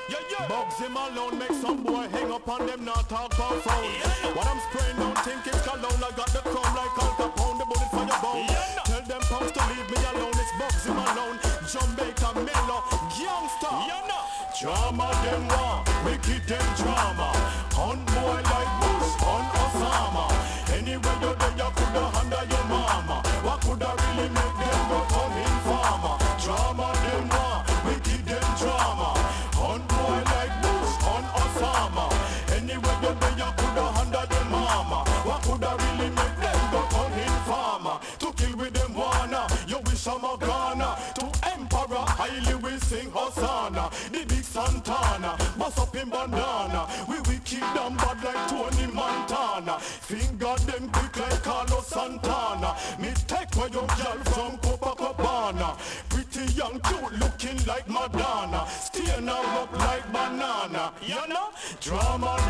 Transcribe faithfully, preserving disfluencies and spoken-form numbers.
Yeah, yeah. Bugsy Malone make some boy hang up on them, not talk about phone. Yeah. What I'm spraying, don't think it's cologne. I got the chrome like Al Capone, the bullet for your bone. Yeah. Tell them punks to leave me alone. It's Bugsy Malone, Jamaica Mellow, Youngster. Yeah, no. Drama them want, wicked them drama. Hunt boy like Bush, hunt Osama. Anywhere you there, you coulda under your mama. What coulda really make them go turn in farmer? Drama them want, wicked them drama. Hunt boy like Bush, hunt Osama. Anywhere you there, you coulda under your mama. What coulda really make them go turn in farmer? To kill with them wanna, you wish I'm a Ghana. To emperor, highly we sing Hosanna. The big Santana, bust up in bandana. We we keep them bad like Tony Montana. Finger them quick like Carlos Santana. Mistake for your girl from Copacabana. Pretty young, cute, looking like Madonna. Stain her up like banana. You know, drama